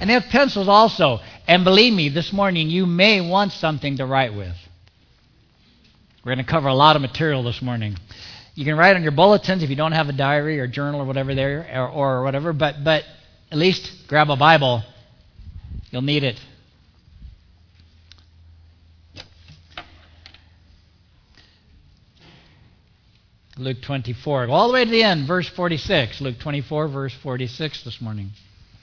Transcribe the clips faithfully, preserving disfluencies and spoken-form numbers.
And they have pencils also. And believe me, this morning you may want something to write with. We're going to cover a lot of material this morning. You can write on your bulletins if you don't have a diary or journal or whatever there, or, or whatever, but, but at least grab a Bible. You'll need it. Luke twenty-four. Go all the way to the end, verse forty-six. Luke twenty-four, verse forty-six this morning.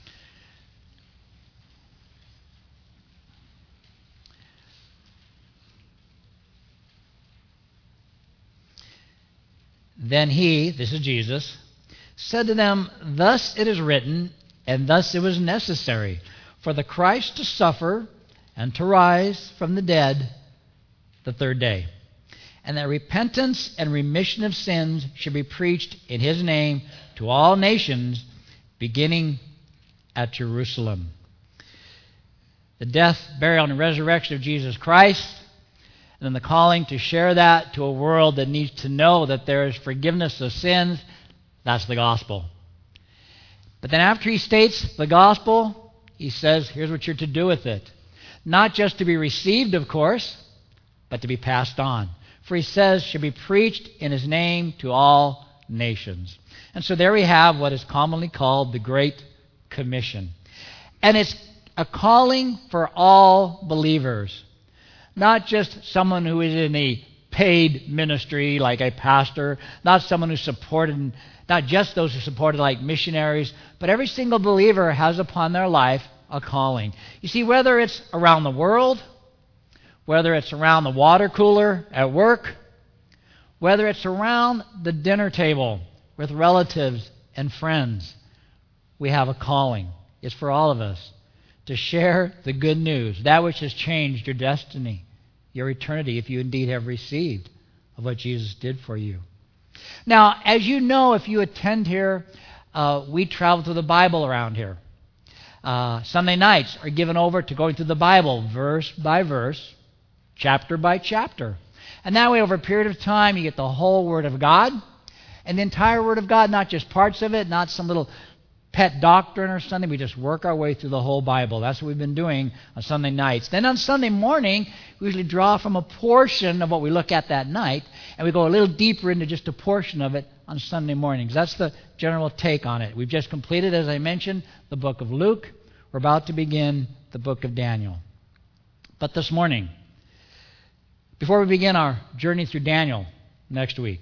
Then he, this is Jesus, said to them, "Thus it is written, and thus it was necessary, for the Christ to suffer and to rise from the dead the third day, and that repentance and remission of sins should be preached in his name to all nations, beginning at Jerusalem." The death, burial, and resurrection of Jesus Christ, and then the calling to share that to a world that needs to know that there is forgiveness of sins, that's the gospel. But then after he states the gospel, he says, here's what you're to do with it. Not just to be received, of course, but to be passed on. For he says, should be preached in his name to all nations. And so there we have what is commonly called the Great Commission. And it's a calling for all believers. Not just someone who is in a paid ministry like a pastor, not someone who's supported, not just those who are supported like missionaries, but every single believer has upon their life a calling. You see, whether it's around the world, whether it's around the water cooler at work, whether it's around the dinner table with relatives and friends, we have a calling. It's for all of us to share the good news, that which has changed your destiny, your eternity, if you indeed have received of what Jesus did for you. Now, as you know, if you attend here, uh, we travel through the Bible around here. Uh, Sunday nights are given over to going through the Bible, verse by verse, chapter by chapter. And that way, over a period of time, you get the whole Word of God, and the entire Word of God, not just parts of it, not some little pet doctrine or something. We just work our way through the whole Bible. That's what we've been doing on Sunday nights. Then on Sunday morning, we usually draw from a portion of what we look at that night, and we go a little deeper into just a portion of it on Sunday mornings. That's the general take on it. We've just completed, as I mentioned, the book of Luke. We're about to begin the book of Daniel. But this morning, before we begin our journey through Daniel next week,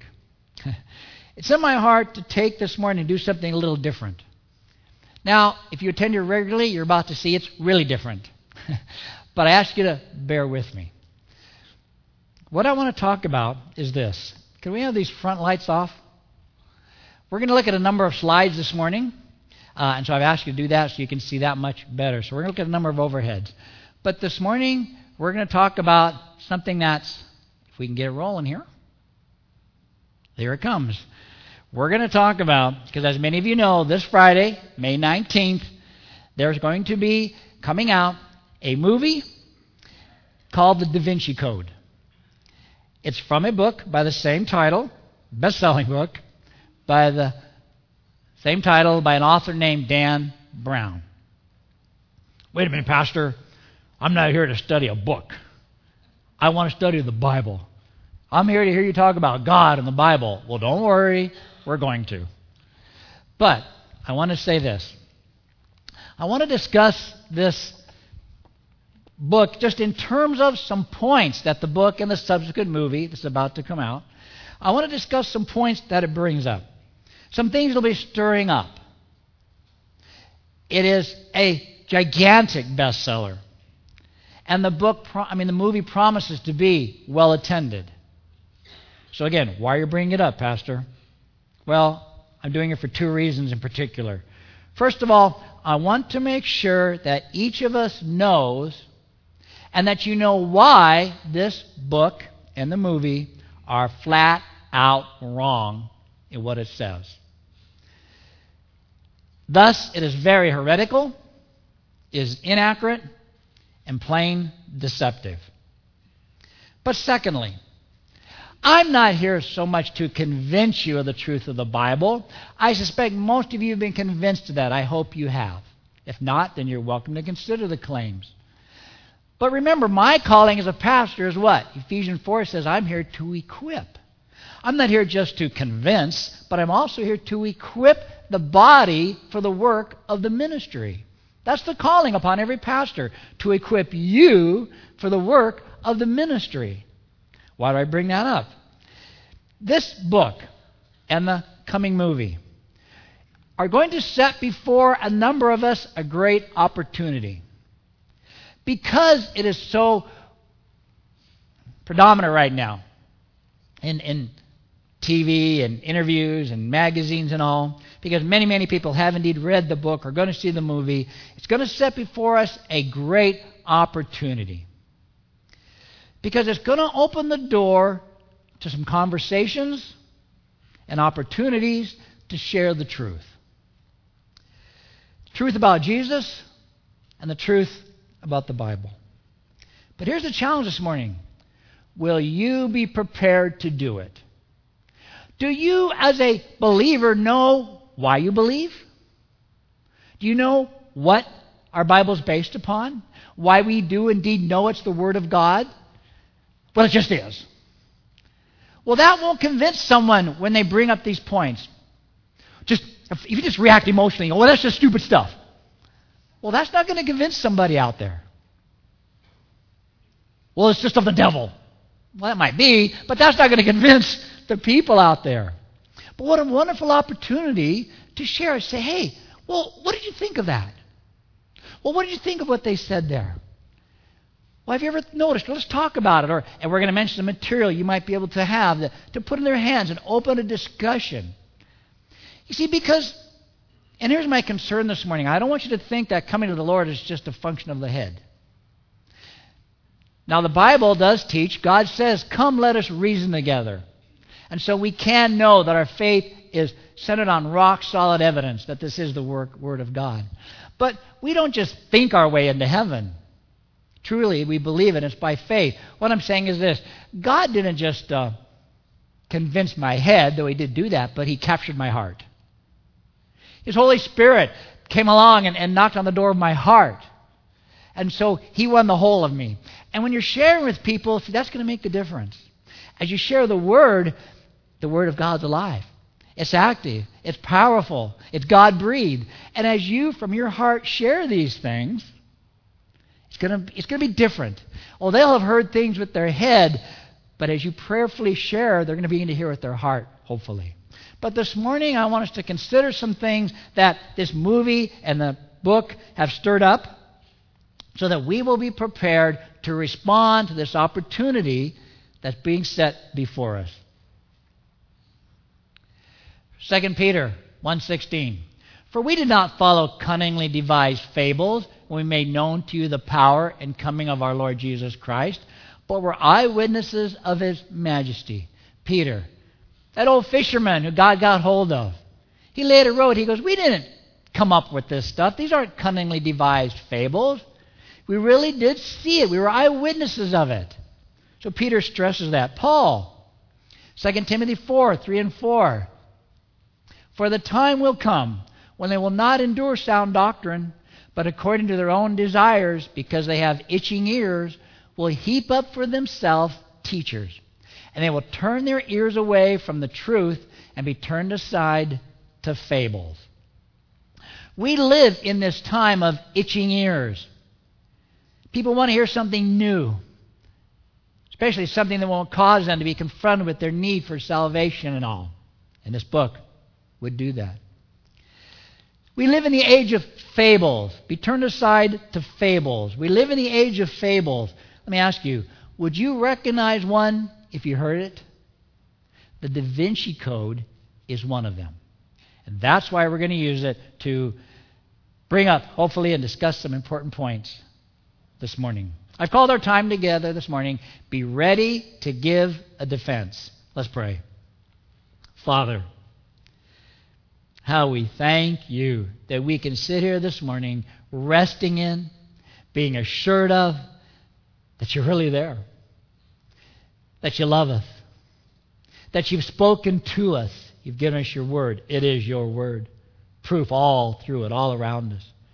it's in my heart to take this morning and do something a little different. Now, if you attend here regularly, you're about to see it's really different. But I ask you to bear with me. What I want to talk about is this. Can we have these front lights off? We're going to look at a number of slides this morning. Uh, and so I've asked you to do that so you can see that much better. So we're going to look at a number of overheads. But this morning, we're going to talk about something that's, if we can get it rolling here. There it comes. We're going to talk about, because as many of you know, this Friday, May nineteenth, there's going to be coming out a movie called The Da Vinci Code. It's from a book by the same title, best-selling book, by the same title by an author named Dan Brown. Wait a minute, Pastor. I'm not here to study a book. I want to study the Bible. I'm here to hear you talk about God and the Bible. Well, don't worry. We're going to. But I want to say this. I want to discuss this book just in terms of some points that the book and the subsequent movie that's about to come out, I want to discuss some points that it brings up. Some things will be stirring up. It is a gigantic bestseller. And the book, I mean, the movie promises to be well attended. So again, why are you bringing it up, Pastor? Well, I'm doing it for two reasons in particular. First of all, I want to make sure that each of us knows and that you know why this book and the movie are flat out wrong in what it says. Thus, it is very heretical, is inaccurate, and plain deceptive. But secondly, I'm not here so much to convince you of the truth of the Bible. I suspect most of you have been convinced of that. I hope you have. If not, then you're welcome to consider the claims. But remember, my calling as a pastor is what? Ephesians four says, I'm here to equip. I'm not here just to convince, but I'm also here to equip the body for the work of the ministry. That's the calling upon every pastor, to equip you for the work of the ministry. Why do I bring that up? This book and the coming movie are going to set before a number of us a great opportunity. Because it is so predominant right now in, in T V and interviews and magazines and all, because many, many people have indeed read the book or going to see the movie, it's going to set before us a great opportunity. Because it's going to open the door to some conversations and opportunities to share the truth. Truth about Jesus and the truth about the Bible. But here's the challenge this morning. Will you be prepared to do it? Do you, as a believer, know why you believe? Do you know what our Bible is based upon? Why we do indeed know it's the Word of God? Well, it just is. Well, that won't convince someone when they bring up these points. Just if you just react emotionally, oh, well, that's just stupid stuff. Well, that's not going to convince somebody out there. Well, it's just of the devil. Well, that might be, but that's not going to convince the people out there. But what a wonderful opportunity to share. Say, hey, well, what did you think of that? Well, what did you think of what they said there? Well, have you ever noticed? Let's talk about it. Or, and we're going to mention the material you might be able to have to, to put in their hands and open a discussion. You see, because, and here's my concern this morning. I don't want you to think that coming to the Lord is just a function of the head. Now, the Bible does teach, God says, come, let us reason together. And so we can know that our faith is centered on rock-solid evidence that this is the work, Word of God. But we don't just think our way into heaven. Truly, we believe it. It's by faith. What I'm saying is this. God didn't just uh, convince my head, though He did do that, but He captured my heart. His Holy Spirit came along and, and knocked on the door of my heart. And so He won the whole of me. And when you're sharing with people, see, that's going to make the difference. As you share the Word, the Word of God's alive. It's active. It's powerful. It's God-breathed. And as you, from your heart, share these things, it's going to, it's going to be different. Oh, they'll have heard things with their head, but as you prayerfully share, they're going to begin to hear with their heart, hopefully. But this morning, I want us to consider some things that this movie and the book have stirred up so that we will be prepared to respond to this opportunity that's being set before us. Second Peter one sixteen. For we did not follow cunningly devised fables when we made known to you the power and coming of our Lord Jesus Christ, but were eyewitnesses of His majesty. Peter, that old fisherman who God got hold of, he later wrote, he goes, we didn't come up with this stuff. These aren't cunningly devised fables. We really did see it. We were eyewitnesses of it. So Peter stresses that. Paul, Second Timothy four, three and four. For the time will come when they will not endure sound doctrine, but according to their own desires, because they have itching ears, will heap up for themselves teachers. And they will turn their ears away from the truth and be turned aside to fables. We live in this time of itching ears. People want to hear something new, especially something that won't cause them to be confronted with their need for salvation and all. And this book would do that. We live in the age of fables. Be turned aside to fables. We live in the age of fables. Let me ask you, would you recognize one if you heard it? The Da Vinci Code is one of them. And that's why we're going to use it to bring up, hopefully, and discuss some important points this morning. I've called our time together this morning, be ready to give a defense. Let's pray. Father, how we thank you that we can sit here this morning resting in, being assured of that you're really there, that you love us, that you've spoken to us, you've given us your word. It is your word. Proof all through it, all around us.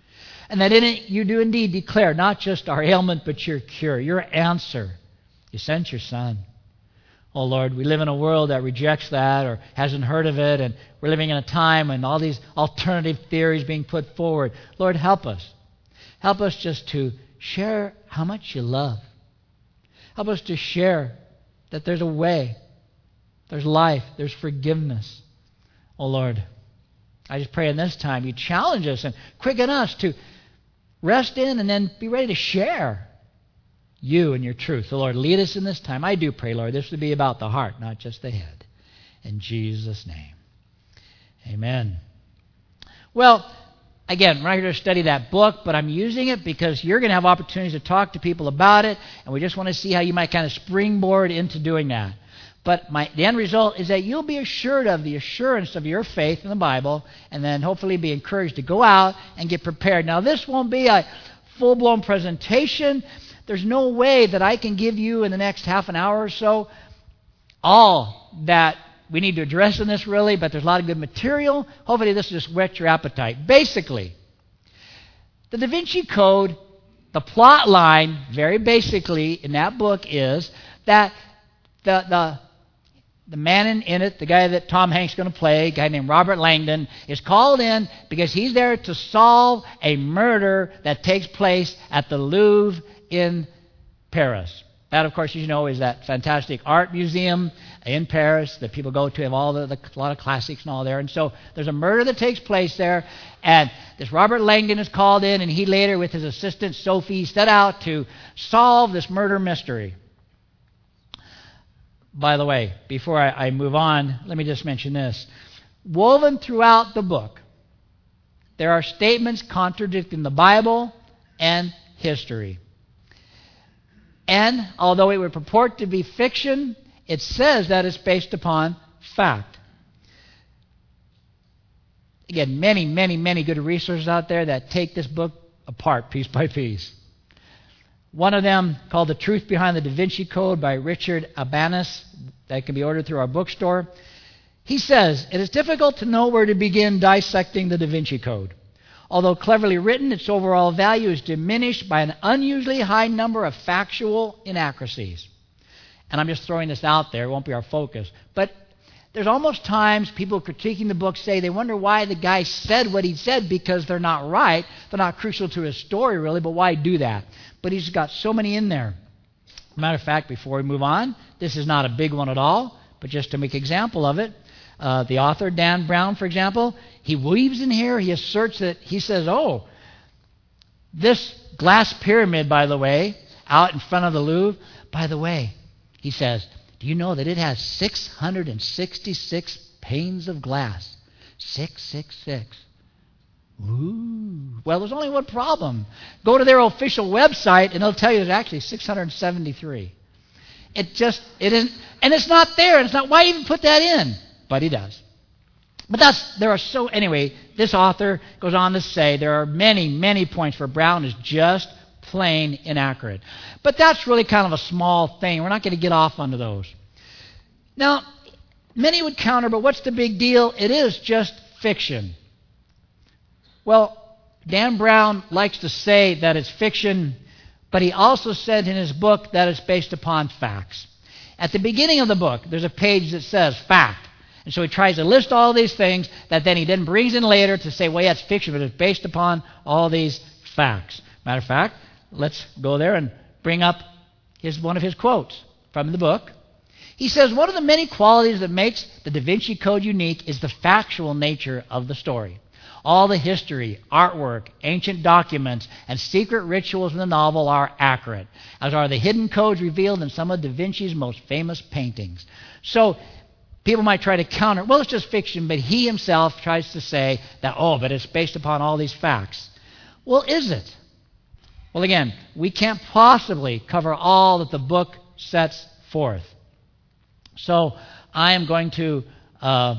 And that in it you do indeed declare not just our ailment, but your cure, your answer. You sent your Son. Oh, Lord, we live in a world that rejects that or hasn't heard of it, and we're living in a time when all these alternative theories being put forward. Lord, help us. Help us just to share how much you love. Help us to share that there's a way, there's life, there's forgiveness. Oh, Lord, I just pray in this time you challenge us and quicken us to rest in and then be ready to share you and your truth. So, Lord, lead us in this time. I do pray, Lord, this would be about the heart, not just the head. In Jesus' name, amen. Well, again, we're not here to study that book, but I'm using it because you're going to have opportunities to talk to people about it, and we just want to see how you might kind of springboard into doing that. But my, the end result is that you'll be assured of the assurance of your faith in the Bible, and then hopefully be encouraged to go out and get prepared. Now, this won't be a full-blown presentation. There's no way that I can give you in the next half an hour or so all that we need to address in this, really, but there's a lot of good material. Hopefully this will just whet your appetite. Basically, the Da Vinci Code, the plot line, very basically in that book is that the the the man in, in it, the guy that Tom Hanks is going to play, a guy named Robert Langdon, is called in because he's there to solve a murder that takes place at the Louvre in Paris. That, of course, as you know, is that fantastic art museum in Paris that people go to, have all the, the a lot of classics and all there. And so there's a murder that takes place there, and this Robert Langdon is called in, and he later, with his assistant Sophie, set out to solve this murder mystery. By the way, before I, I move on, let me just mention this. Woven throughout the book, there are statements contradicting the Bible and history. And although it would purport to be fiction, it says that it's based upon fact. Again, many, many, many good resources out there that take this book apart piece by piece. One of them, called The Truth Behind the Da Vinci Code by Richard Abanis, that can be ordered through our bookstore. He says, it is difficult to know where to begin dissecting the Da Vinci Code. Although cleverly written, its overall value is diminished by an unusually high number of factual inaccuracies. And I'm just throwing this out there, it won't be our focus. But there's almost times people critiquing the book say they wonder why the guy said what he said, because they're not right. They're not crucial to his story, really, but why do that? But he's got so many in there. Matter of fact, before we move on, this is not a big one at all, but just to make an example of it, uh, the author, Dan Brown, for example, he weaves in here, he asserts that, he says, oh, this glass pyramid, by the way, out in front of the Louvre, by the way, he says, do you know that it has six hundred sixty-six panes of glass? six six six. Ooh. Well, there's only one problem. Go to their official website and it'll tell you there's actually six hundred seventy-three. It just, it isn't, and it's not there. It's not, why even put that in? But he does. But that's, there are so, anyway, this author goes on to say there are many, many points where Brown is just plain inaccurate. But that's really kind of a small thing. We're not going to get off onto those. Now, many would counter, but what's the big deal? It is just fiction. Well, Dan Brown likes to say that it's fiction, but he also said in his book that it's based upon facts. At the beginning of the book, there's a page that says fact. And so he tries to list all these things that then he then brings in later to say, well, yeah, it's fiction, but it's based upon all these facts. Matter of fact, let's go there and bring up his, one of his quotes from the book. He says, one of the many qualities that makes the Da Vinci Code unique is the factual nature of the story. All the history, artwork, ancient documents, and secret rituals in the novel are accurate, as are the hidden codes revealed in some of Da Vinci's most famous paintings. So people might try to counter, well, it's just fiction, but he himself tries to say that, oh, but it's based upon all these facts. Well, is it? Well, again, we can't possibly cover all that the book sets forth. So I am going to, uh,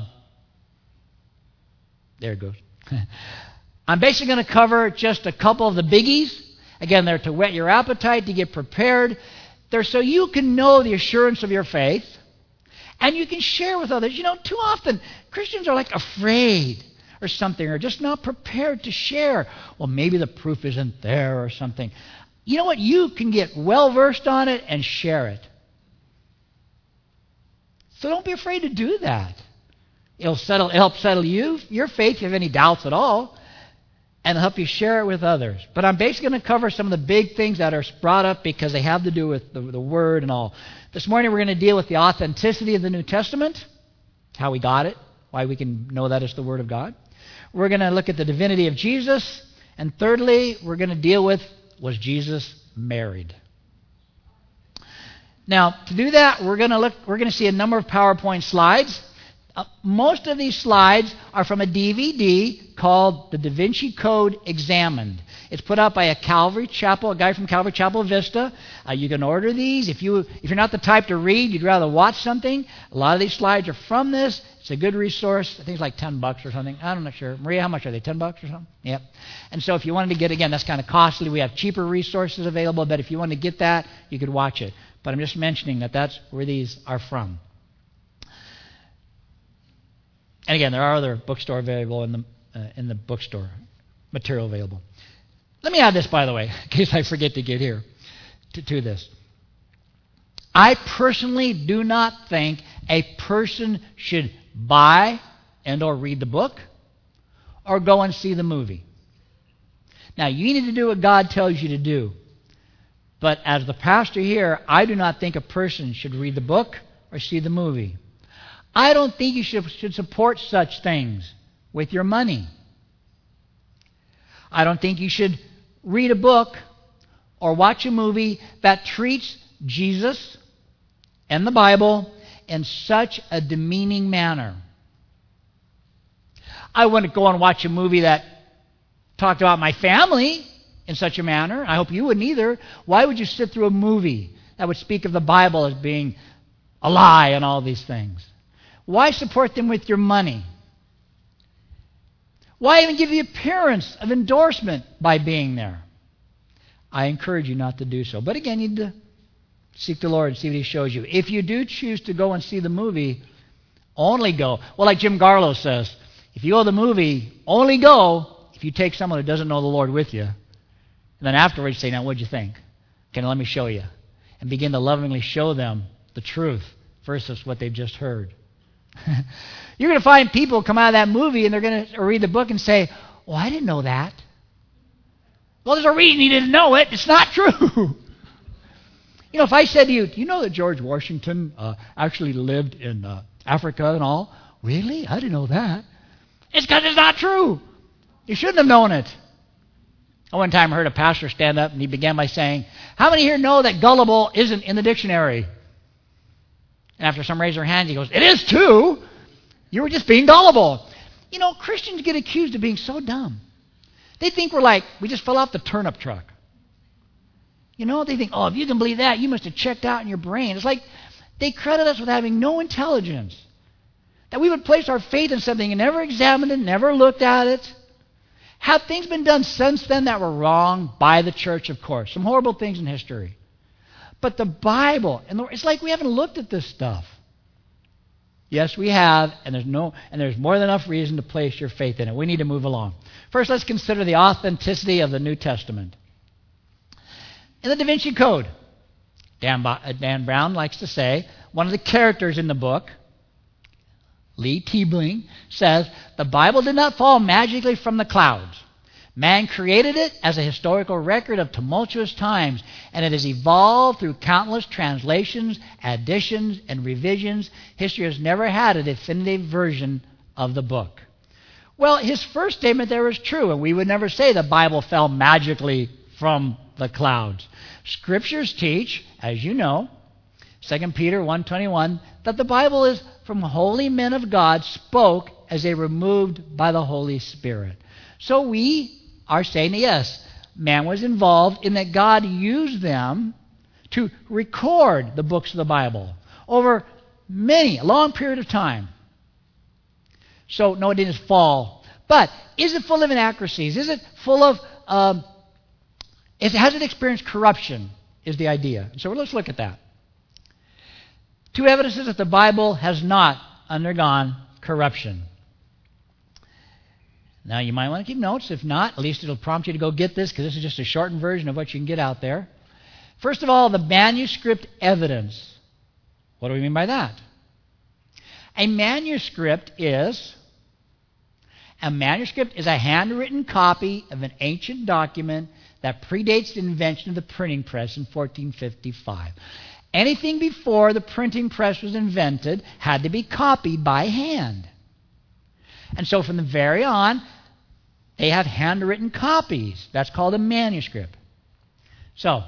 there it goes. I'm basically going to cover just a couple of the biggies. Again, they're to whet your appetite, to get prepared. They're so you can know the assurance of your faith, and you can share with others. You know, too often Christians are like afraid. or something, or just not prepared to share. Well, maybe the proof isn't there or something. You know what? You can get well-versed on it and share it. So don't be afraid to do that. It'll settle, it'll help settle you, your faith, if you have any doubts at all, and help you share it with others. But I'm basically going to cover some of the big things that are brought up because they have to do with the, the Word and all. This morning we're going to deal with the authenticity of the New Testament, how we got it, why we can know that it's the Word of God. We're going to look at the divinity of Jesus. And thirdly, we're going to deal with, was Jesus married? Now, to do that, we're going to look. We're going to see a number of PowerPoint slides. Uh, most of these slides are from a D V D called The Da Vinci Code Examined. It's put out by a Calvary Chapel, a guy from Calvary Chapel Vista. Uh, you can order these. If, you, if you're not the type to read, you'd rather watch something, a lot of these slides are from this. It's a good resource. I think it's like ten bucks or something. I'm not sure. Maria, how much are they? ten bucks or something? Yep. And so if you wanted to get, again, that's kind of costly. We have cheaper resources available, but if you wanted to get that, you could watch it. But I'm just mentioning that that's where these are from. And again, there are other bookstore available in the uh, in the bookstore material available. Let me add this, by the way, in case I forget to get here to, to this. I personally do not think a person should buy and or read the book or go and see the movie. Now, you need to do what God tells you to do. But as the pastor here, I do not think a person should read the book or see the movie. I don't think you should, should support such things with your money. I don't think you should read a book or watch a movie that treats Jesus and the Bible in such a demeaning manner. I wouldn't go and watch a movie that talked about my family in such a manner. I hope you wouldn't either. Why would you sit through a movie that would speak of the Bible as being a lie and all these things? Why support them with your money? Why even give the appearance of endorsement by being there? I encourage you not to do so. But again, you need to seek the Lord and see what He shows you. If you do choose to go and see the movie, only go. Well, like Jim Garlow says, if you go to the movie, only go if you take someone who doesn't know the Lord with you. And then afterwards say, now, what'd you think? Okay, now let me show you. And begin to lovingly show them the truth versus what they've just heard. You're going to find people come out of that movie and they're going to read the book and say, oh, I didn't know that. Well, there's a reason he didn't know it. It's not true. You know, if I said to you, do you know that George Washington uh, actually lived in uh, Africa and all? Really? I didn't know that. It's because it's not true. You shouldn't have known it. I one time heard a pastor stand up and he began by saying, how many here know that gullible isn't in the dictionary? And after some raise their hands, he goes, it is too. You were just being gullible. You know, Christians get accused of being so dumb. They think we're like, we just fell off the turnip truck. You know, they think, oh, if you can believe that, you must have checked out in your brain. It's like they credit us with having no intelligence. That we would place our faith in something and never examined it, never looked at it. Have things been done since then that were wrong by the church, of course? Some horrible things in history. But the Bible, and it's like we haven't looked at this stuff. Yes, we have, and there's no, and there's more than enough reason to place your faith in it. We need to move along. First, let's consider the authenticity of the New Testament. In the Da Vinci Code, Dan, Dan Brown likes to say, one of the characters in the book, Lee Tiebling, says, the Bible did not fall magically from the clouds. Man created it as a historical record of tumultuous times, and it has evolved through countless translations, additions, and revisions. History has never had a definitive version of the book. Well, his first statement there is true, and we would never say the Bible fell magically from the clouds. Scriptures teach, as you know, Second Peter one twenty-one, that the Bible is from holy men of God spoke as they were moved by the Holy Spirit. So we are saying, yes, man was involved in that God used them to record the books of the Bible over many, a long period of time. So, no, it didn't fall. But is it full of inaccuracies? Is it full of, um, is, has it experienced corruption, is the idea. So let's look at that. Two evidences that the Bible has not undergone corruption. Now, you might want to keep notes. If not, at least it'll prompt you to go get this, because this is just a shortened version of what you can get out there. First of all, the manuscript evidence. What do we mean by that? A manuscript is a manuscript is a handwritten copy of an ancient document that predates the invention of the printing press in fourteen fifty-five. Anything before the printing press was invented had to be copied by hand. And so from the very on, they have handwritten copies. That's called a manuscript. So,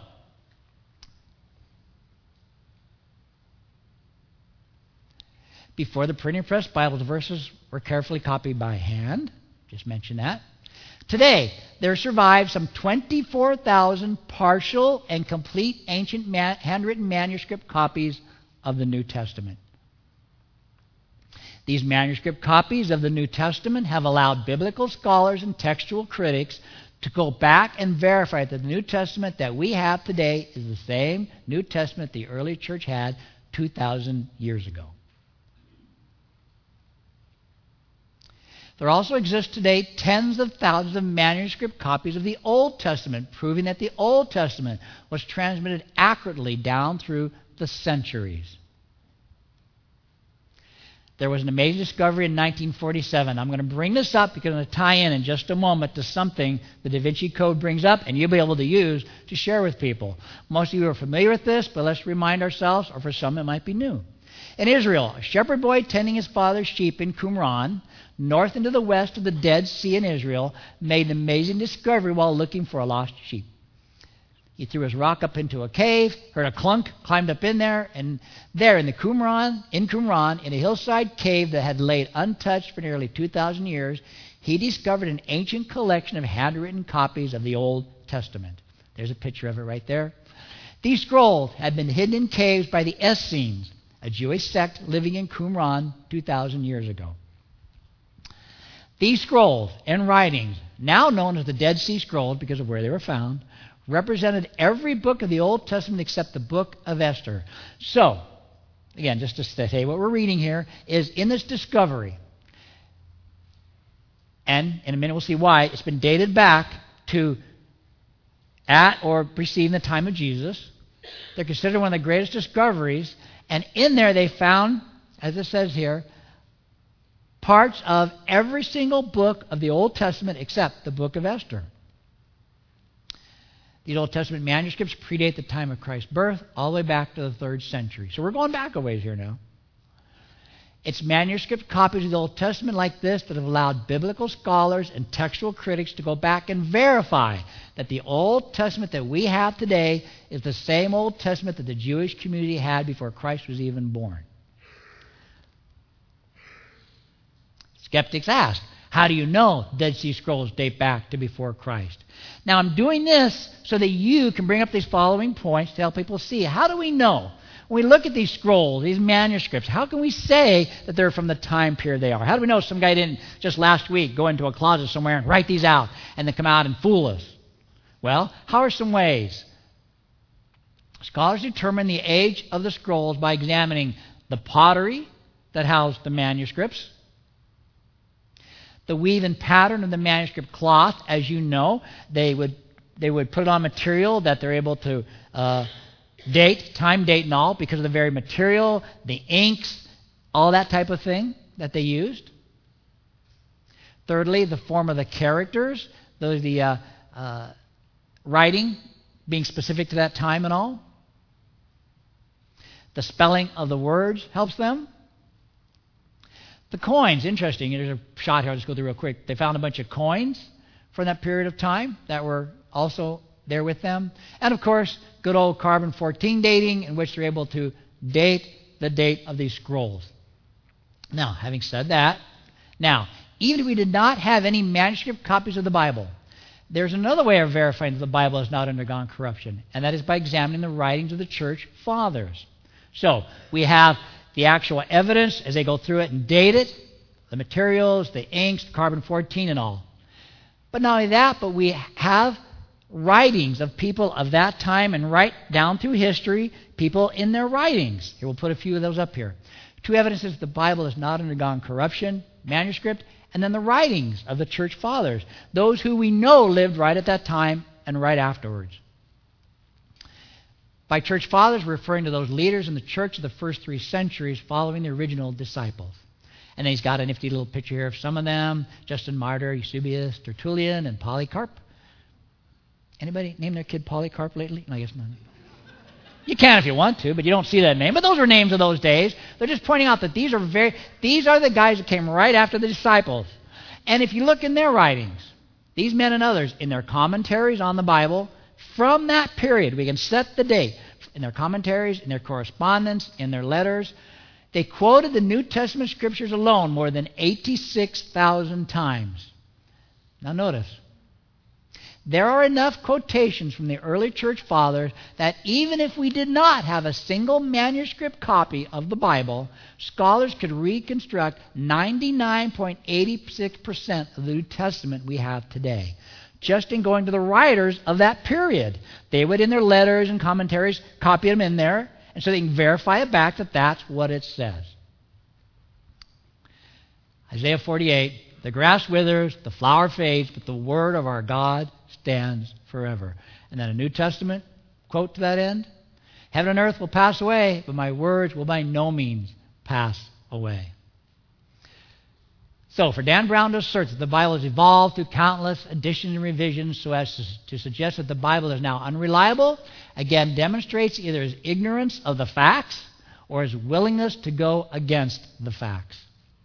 before the printing press, Bible verses were carefully copied by hand. Just mentioned that. Today, there survive some twenty-four thousand partial and complete ancient man- handwritten manuscript copies of the New Testament. These manuscript copies of the New Testament have allowed biblical scholars and textual critics to go back and verify that the New Testament that we have today is the same New Testament the early church had two thousand years ago. There also exist today tens of thousands of manuscript copies of the Old Testament, proving that the Old Testament was transmitted accurately down through the centuries. There was an amazing discovery in nineteen forty-seven. I'm going to bring this up because I'm going to tie in in just a moment to something the Da Vinci Code brings up and you'll be able to use to share with people. Most of you are familiar with this, but let's remind ourselves, or for some it might be new. In Israel, a shepherd boy tending his father's sheep in Qumran, north into the west of the Dead Sea in Israel, made an amazing discovery while looking for a lost sheep. He threw his rock up into a cave, heard a clunk, climbed up in there, and there in the Qumran, in Qumran, in a hillside cave that had laid untouched for nearly two thousand years, he discovered an ancient collection of handwritten copies of the Old Testament. There's a picture of it right there. These scrolls had been hidden in caves by the Essenes, a Jewish sect living in Qumran two thousand years ago. These scrolls and writings, now known as the Dead Sea Scrolls because of where they were found, represented every book of the Old Testament except the book of Esther. So, again, just to say what we're reading here is in this discovery, and in a minute we'll see why, it's been dated back to at or preceding the time of Jesus. They're considered one of the greatest discoveries, and in there they found, as it says here, parts of every single book of the Old Testament except the book of Esther. These Old Testament manuscripts predate the time of Christ's birth all the way back to the third century. So we're going back a ways here now. It's manuscript copies of the Old Testament like this that have allowed biblical scholars and textual critics to go back and verify that the Old Testament that we have today is the same Old Testament that the Jewish community had before Christ was even born. Skeptics ask, how do you know Dead Sea Scrolls date back to before Christ? Now, I'm doing this so that you can bring up these following points to help people see. How do we know? When we look at these scrolls, these manuscripts, how can we say that they're from the time period they are? How do we know some guy didn't just last week go into a closet somewhere and write these out and then come out and fool us? Well, how are some ways? Scholars determine the age of the scrolls by examining the pottery that housed the manuscripts, the weave and pattern of the manuscript cloth. As you know, they would they would put it on material that they're able to uh, date, time date and all, because of the very material, the inks, all that type of thing that they used. Thirdly, the form of the characters, the, the uh, uh, writing being specific to that time and all. The spelling of the words helps them. The coins, interesting. There's a shot here. I'll just go through real quick. They found a bunch of coins from that period of time that were also there with them. And, of course, good old carbon fourteen dating, in which they're able to date the date of these scrolls. Now, having said that, now, even if we did not have any manuscript copies of the Bible, there's another way of verifying that the Bible has not undergone corruption, and that is by examining the writings of the church fathers. So, we have the actual evidence as they go through it and date it, the materials, the inks, the carbon fourteen and all. But not only that, but we have writings of people of that time and right down through history, people in their writings. Here, we'll put a few of those up here. Two evidences the Bible has not undergone corruption, manuscript and then the writings of the church fathers, those who we know lived right at that time and right afterwards. By church fathers, we're referring to those leaders in the church of the first three centuries following the original disciples. And then he's got a nifty little picture here of some of them: Justin Martyr, Eusebius, Tertullian, and Polycarp. Anybody name their kid Polycarp lately? I guess not. You can if you want to, but you don't see that name. But those were names of those days. They're just pointing out that these are very these are the guys that came right after the disciples. And if you look in their writings, these men and others, in their commentaries on the Bible, from that period, we can set the date, in their commentaries, in their correspondence, in their letters, they quoted the New Testament scriptures alone more than eighty-six thousand times. Now notice, there are enough quotations from the early church fathers that even if we did not have a single manuscript copy of the Bible, scholars could reconstruct ninety-nine point eight six percent of the New Testament we have today, just in going to the writers of that period. They would, in their letters and commentaries, copy them in there, and so they can verify it back that that's what it says. Isaiah forty-eight, the grass withers, the flower fades, but the word of our God stands forever. And then a New Testament quote to that end: heaven and earth will pass away, but my words will by no means pass away. So, for Dan Brown to assert that the Bible has evolved through countless additions and revisions so as to, to suggest that the Bible is now unreliable, again demonstrates either his ignorance of the facts or his willingness to go against the facts.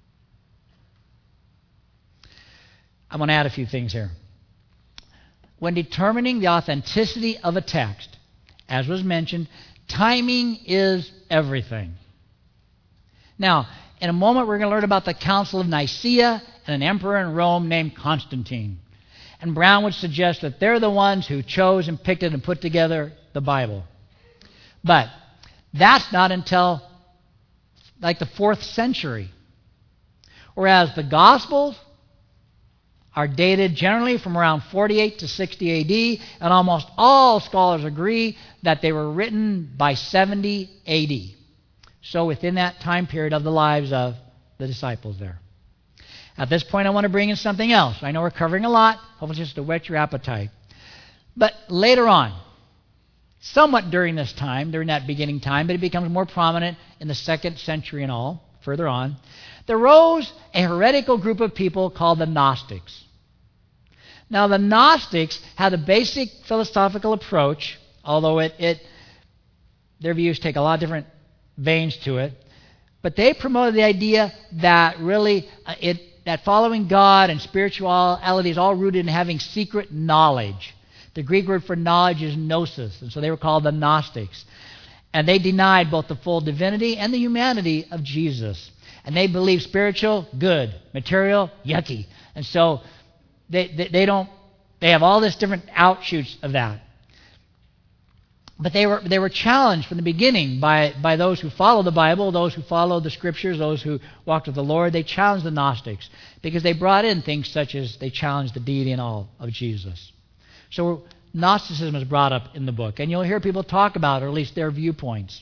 I want to add a few things here. When determining the authenticity of a text, as was mentioned, timing is everything. Now, in a moment, we're going to learn about the Council of Nicaea and an emperor in Rome named Constantine. And Brown would suggest that they're the ones who chose and picked it and put together the Bible. But that's not until like the fourth century. Whereas the Gospels are dated generally from around forty-eight to sixty A D, and almost all scholars agree that they were written by seventy A D. So within that time period of the lives of the disciples there. At this point, I want to bring in something else. I know we're covering a lot, hopefully just to whet your appetite. But later on, somewhat during this time, during that beginning time, but it becomes more prominent in the second century and all, further on, there arose a heretical group of people called the Gnostics. Now, the Gnostics had a basic philosophical approach, although it, it their views take a lot of different veins to it, but they promoted the idea that really uh, it that following God and spirituality is all rooted in having secret knowledge. The Greek word for knowledge is gnosis, and so they were called the Gnostics. And they denied both the full divinity and the humanity of Jesus. And they believed spiritual, good; material, yucky. And so they, they, they don't they have all this different outshoots of that. But they were they were challenged from the beginning by, by those who follow the Bible, those who follow the Scriptures, those who walked with the Lord. They challenged the Gnostics because they brought in things such as they challenged the deity and all of Jesus. So Gnosticism is brought up in the book, and you'll hear people talk about it, or at least their viewpoints.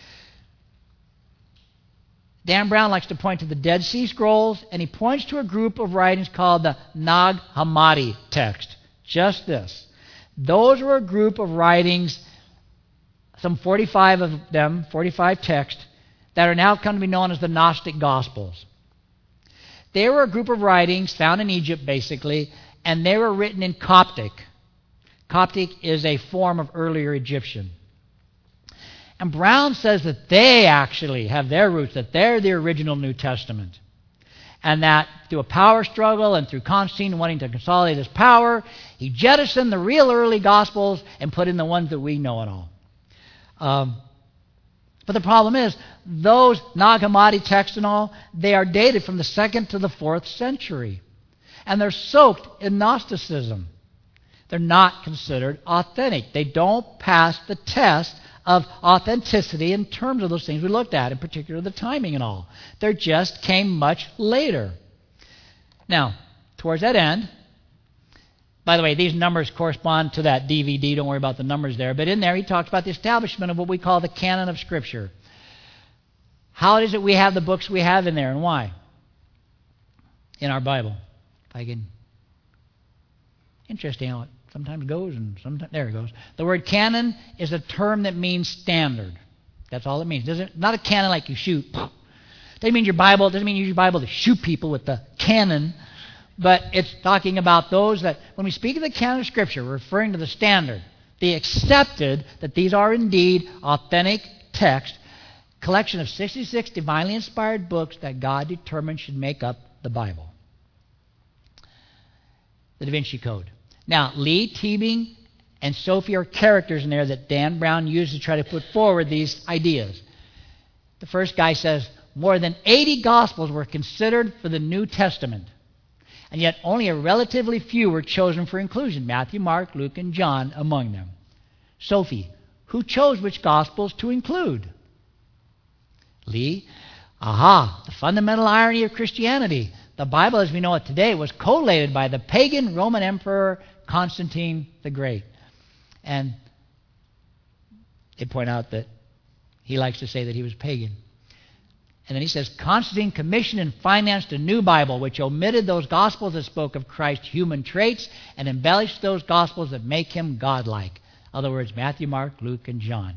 Dan Brown likes to point to the Dead Sea Scrolls, and he points to a group of writings called the Nag Hammadi text. Just this. Those were a group of writings, some forty-five of them, forty-five texts, that are now come to be known as the Gnostic Gospels. They were a group of writings found in Egypt, basically, and they were written in Coptic. Coptic is a form of earlier Egyptian. And Brown says that they actually have their roots, that they're the original New Testament. And that through a power struggle and through Constantine wanting to consolidate his power, he jettisoned the real early Gospels and put in the ones that we know and all. Um, but the problem is, those Nag Hammadi texts and all, they are dated from the second to the fourth century. And they're soaked in Gnosticism. They're not considered authentic. They don't pass the test of authenticity in terms of those things we looked at, in particular the timing and all. They just came much later. Now, towards that end, by the way, these numbers correspond to that D V D. Don't worry about the numbers there. But in there, he talks about the establishment of what we call the canon of Scripture. How is it we have the books we have in there, and why? in our Bible. If I can. Interesting how it sometimes goes and sometimes. There it goes. The word canon is a term that means standard. That's all it means. Doesn't not a cannon like you shoot. Doesn't mean your Bible. Doesn't mean you use your Bible to shoot people with the cannon. But it's talking about those that, when we speak of the canon of Scripture, we're referring to the standard. They accepted that these are indeed authentic texts, collection of sixty-six divinely inspired books that God determined should make up the Bible. The Da Vinci Code. Now, Lee, Teabing, and Sophie are characters in there that Dan Brown used to try to put forward these ideas. The first guy says, more than eighty Gospels were considered for the New Testament, and yet only a relatively few were chosen for inclusion, Matthew, Mark, Luke, and John among them. Sophie, who chose which Gospels to include? Lee, aha, the fundamental irony of Christianity. The Bible as we know it today was collated by the pagan Roman Emperor Constantine the Great. And they point out that he likes to say that he was pagan. And then he says, Constantine commissioned and financed a new Bible which omitted those Gospels that spoke of Christ's human traits and embellished those Gospels that make him godlike. In other words, Matthew, Mark, Luke, and John.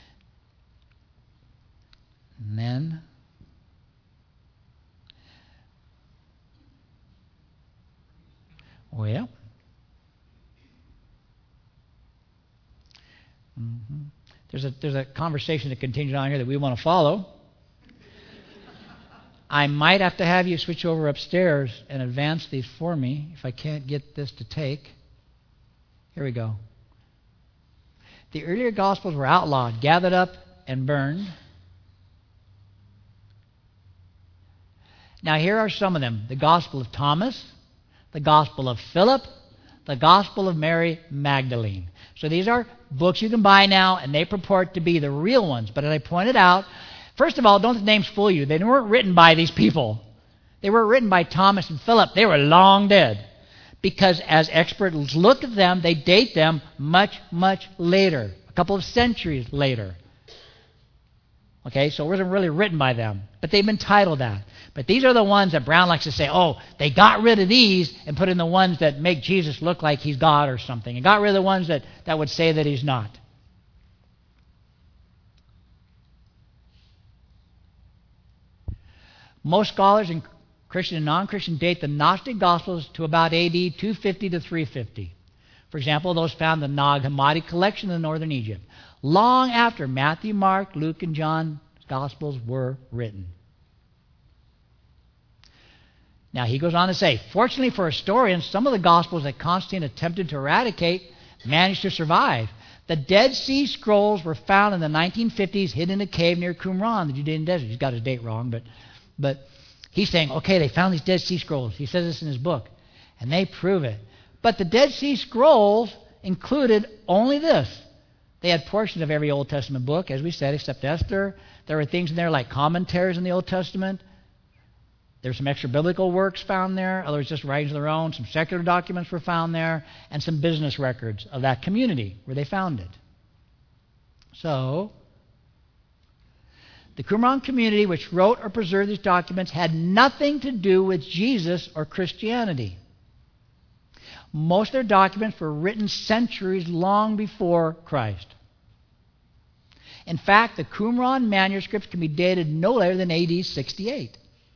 And then well, mm-hmm. there's a there's a conversation that continues on here that we want to follow. I might have to have you switch over upstairs and advance these for me if I can't get this to take. Here we go. The earlier Gospels were outlawed, gathered up, and burned. Now here are some of them. The Gospel of Thomas, the Gospel of Philip, the Gospel of Mary Magdalene. So these are books you can buy now, and they purport to be the real ones. But as I pointed out, first of all, don't the names fool you. They weren't written by these people. They weren't written by Thomas and Philip. They were long dead. Because as experts look at them, they date them much, much later. A couple of centuries later. Okay, so it wasn't really written by them. But they've been titled that. But these are the ones that Brown likes to say, oh, they got rid of these and put in the ones that make Jesus look like he's God or something. And got rid of the ones that, that would say that he's not. Most scholars, in Christian and non-Christian, date the Gnostic Gospels to about A D two fifty to three fifty. For example, those found in the Nag Hammadi collection in northern Egypt, long after Matthew, Mark, Luke, and John's Gospels were written. Now, he goes on to say, fortunately for historians, some of the Gospels that Constantine attempted to eradicate managed to survive. The Dead Sea Scrolls were found in the nineteen fifties hidden in a cave near Qumran, the Judean desert. He's got his date wrong, but... But he's saying, okay, they found these Dead Sea Scrolls. He says this in his book. And they prove it. But the Dead Sea Scrolls included only this. They had portions of every Old Testament book, as we said, except Esther. There were things in there like commentaries in the Old Testament. There were some extra biblical works found there. Others just writings of their own. Some secular documents were found there. And some business records of that community where they found it. So... the Qumran community which wrote or preserved these documents had nothing to do with Jesus or Christianity. Most of their documents were written centuries long before Christ. In fact, the Qumran manuscripts can be dated no later than A D sixty-eight.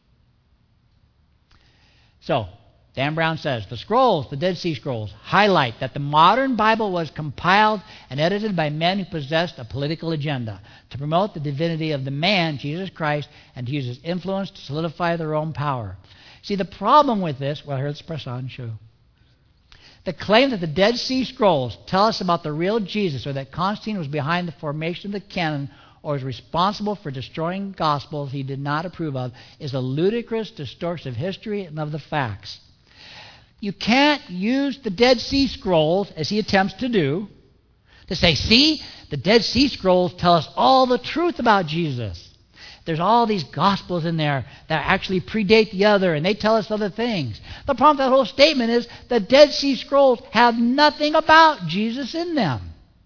So, Dan Brown says, the scrolls, the Dead Sea Scrolls, highlight that the modern Bible was compiled and edited by men who possessed a political agenda to promote the divinity of the man, Jesus Christ, and to use his influence to solidify their own power. See, the problem with this, well, here, let's press on and show. The claim that the Dead Sea Scrolls tell us about the real Jesus, or that Constantine was behind the formation of the canon or is responsible for destroying gospels he did not approve of, is a ludicrous distortion of history and of the facts. You can't use the Dead Sea Scrolls, as he attempts to do, to say, see, the Dead Sea Scrolls tell us all the truth about Jesus. There's all these Gospels in there that actually predate the other, and they tell us other things. The problem with that whole statement is the Dead Sea Scrolls have nothing about Jesus in them.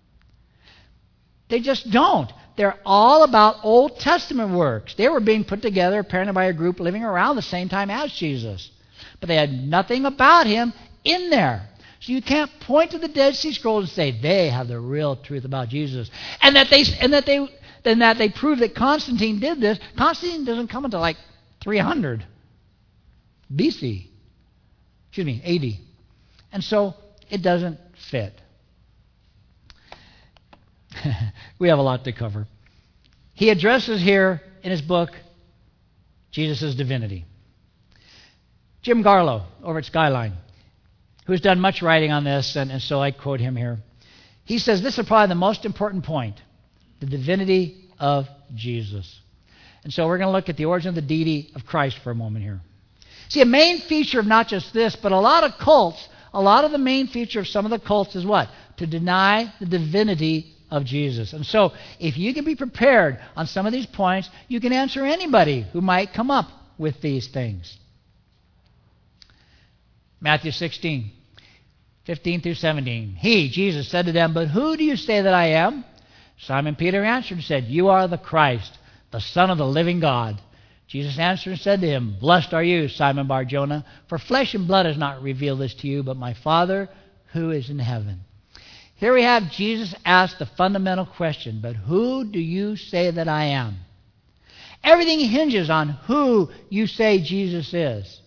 They just don't. They're all about Old Testament works. They were being put together apparently by a group living around the same time as Jesus. but they had nothing about him in there. So you can't point to the Dead Sea Scrolls and say they have the real truth about Jesus, and that they and that they then that they prove that Constantine did this. Constantine doesn't come until like three hundred B C. Excuse me, A D. And so it doesn't fit. We have a lot to cover. He addresses here in his book Jesus' divinity. Jim Garlow over at Skyline, who's done much writing on this, and, and so I quote him here. He says this is probably the most important point, the divinity of Jesus. And so we're going to look at the origin of the deity of Christ for a moment here. See, a main feature of not just this, but a lot of cults, a lot of the main feature of some of the cults is what? To deny the divinity of Jesus. And so if you can be prepared on some of these points, you can answer anybody who might come up with these things. Matthew sixteen, fifteen through seventeen. He, Jesus, said to them, "But who do you say that I am?" Simon Peter answered and said, "You are the Christ, the Son of the living God." Jesus answered and said to him, "Blessed are you, Simon Bar-Jonah, for flesh and blood has not revealed this to you, but my Father who is in heaven." Here we have Jesus ask the fundamental question, but who do you say that I am? Everything hinges on who you say Jesus is.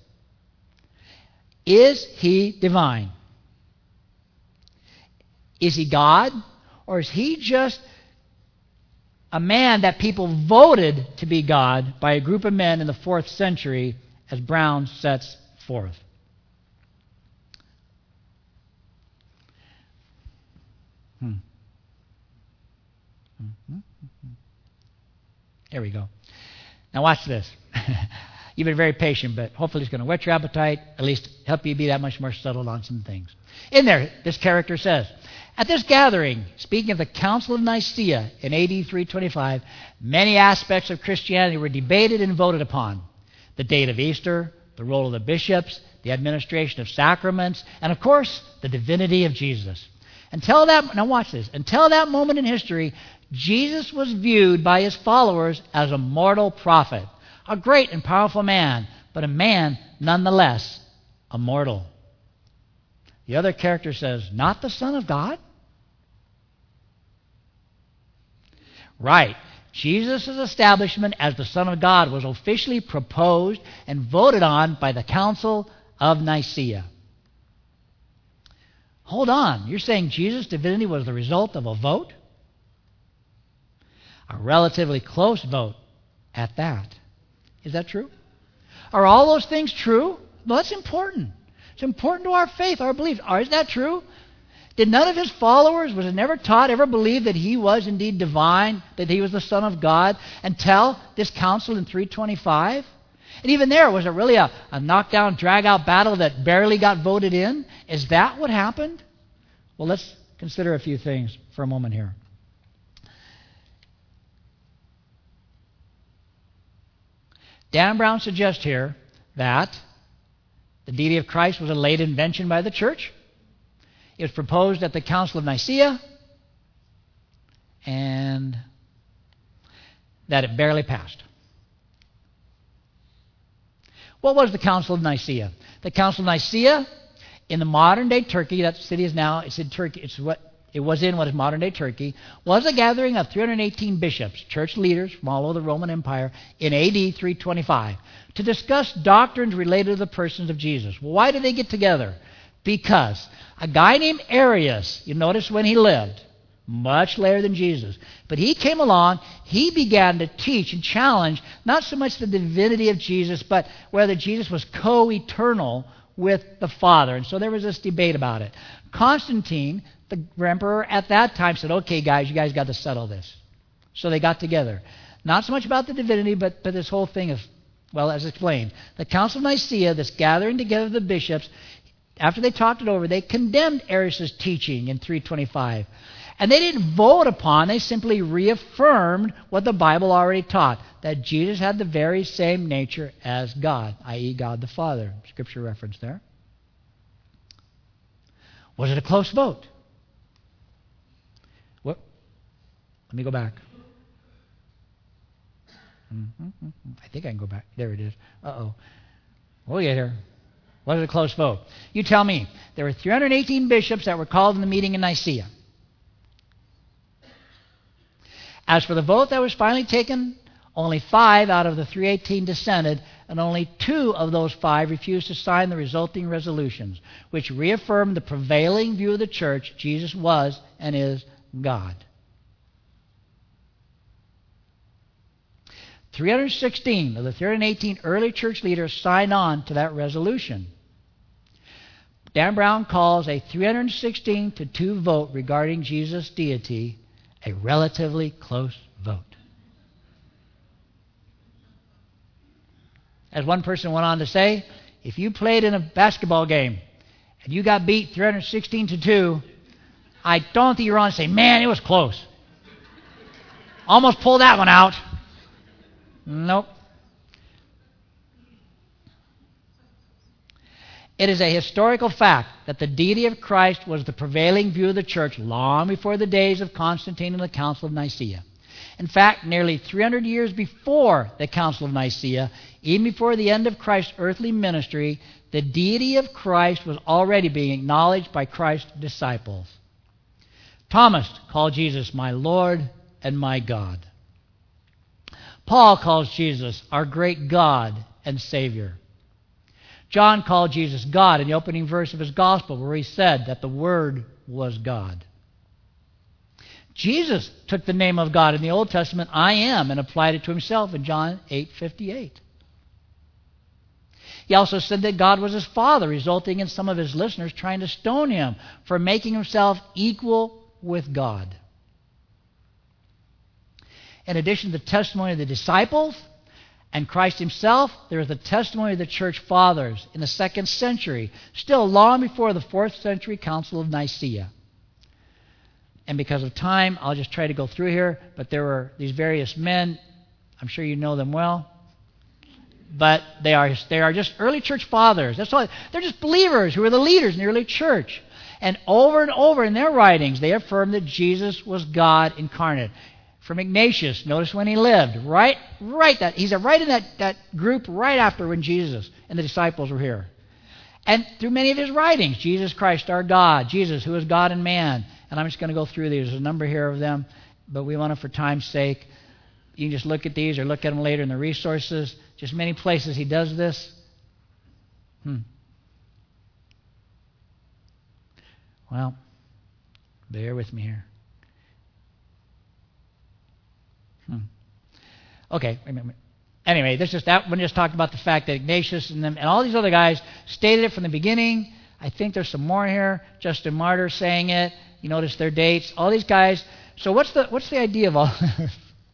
Is he divine? Is he God? Or is he just a man that people voted to be God by a group of men in the fourth century, as Brown sets forth? Hmm. Mm-hmm. There we go. Now watch this. You've been very patient, but hopefully it's going to whet your appetite, at least help you be that much more settled on some things. In there, this character says, "At this gathering, speaking of the Council of Nicaea in A D three twenty-five, many aspects of Christianity were debated and voted upon. The date of Easter, the role of the bishops, the administration of sacraments, and of course, the divinity of Jesus. Until that, now watch this, until that moment in history, Jesus was viewed by his followers as a mortal prophet, a great and powerful man, but a man nonetheless, a mortal." The other character says, "Not the Son of God?" Right. Jesus' establishment as the Son of God was officially proposed and voted on by the Council of Nicaea. Hold on. You're saying Jesus' divinity was the result of a vote? A relatively close vote at that. Is that true? Are all those things true? Well, that's important. It's important to our faith, our beliefs. Is that true? Did none of his followers, was it never taught, ever believed that he was indeed divine, that he was the Son of God, until this council in three twenty-five? And even there, was it really a, a knockdown, drag-out battle that barely got voted in? Is that what happened? Well, let's consider a few things for a moment here. Dan Brown suggests here that the deity of Christ was a late invention by the church. It was proposed at the Council of Nicaea, and that it barely passed. What was the Council of Nicaea? The Council of Nicaea, in the modern-day Turkey, that city is now, it's in Turkey, it's what it was in what is modern-day Turkey, was a gathering of three hundred eighteen bishops, church leaders from all over the Roman Empire, in A D three twenty-five, to discuss doctrines related to the persons of Jesus. Well, why did they get together? Because a guy named Arius, you notice when he lived, much later than Jesus, but he came along, he began to teach and challenge not so much the divinity of Jesus, but whether Jesus was co-eternal with the Father. And so there was this debate about it. Constantine, the emperor at that time, said, "Okay, guys, you guys got to settle this." So they got together. Not so much about the divinity, but, but this whole thing of, well, as explained, the Council of Nicaea, this gathering together of the bishops, after they talked it over, they condemned Arius' teaching in three twenty-five. And they didn't vote upon, they simply reaffirmed what the Bible already taught, that Jesus had the very same nature as God, that is. God the Father. Scripture reference there. Was it a close vote? What? Let me go back. Mm-hmm, mm-hmm. I think I can go back. There it is. Uh-oh. We'll get here. Was it a close vote? You tell me. There were three hundred eighteen bishops that were called in the meeting in Nicaea. As for the vote that was finally taken, only five out of the three hundred eighteen dissented, and only two of those five refused to sign the resulting resolutions, which reaffirmed the prevailing view of the church: Jesus was and is God. three hundred sixteen of the three hundred eighteen early church leaders signed on to that resolution. Dan Brown calls a three hundred sixteen to two vote regarding Jesus' deity a relatively close vote. As one person went on to say, if you played in a basketball game and you got beat three hundred sixteen to two, I don't think you're on to say, man, it was close. Almost pulled that one out. Nope. It is a historical fact that the deity of Christ was the prevailing view of the church long before the days of Constantine and the Council of Nicaea. In fact, nearly three hundred years before the Council of Nicaea, even before the end of Christ's earthly ministry, the deity of Christ was already being acknowledged by Christ's disciples. Thomas called Jesus my Lord and my God. Paul calls Jesus our great God and Savior. John called Jesus God in the opening verse of his gospel, where he said that the Word was God. Jesus took the name of God in the Old Testament, I am, and applied it to himself in John eight fifty-eight. He also said that God was his Father, resulting in some of his listeners trying to stone him for making himself equal with God. In addition to the testimony of the disciples and Christ himself, there is the testimony of the church fathers in the second century, still long before the fourth century Council of Nicaea. And because of time, I'll just try to go through here, but there were these various men. I'm sure you know them well. But they are they are just early church fathers. That's all. They're just believers who were the leaders in the early church. And over and over in their writings, they affirmed that Jesus was God incarnate. From Ignatius, notice when he lived, right, right that he's right in that, that group right after when Jesus and the disciples were here. And through many of his writings, Jesus Christ our God, Jesus who is God and man. And I'm just going to go through these. There's a number here of them, but we want to, for time's sake, you can just look at these or look at them later in the resources. Just many places he does this. Hmm. Well, bear with me here. Hmm. Okay. Anyway, this is that one just talked about the fact that Ignatius and them and all these other guys stated it from the beginning. I think there's some more here. Justin Martyr saying it. You notice their dates. All these guys. So what's the what's the idea of all this?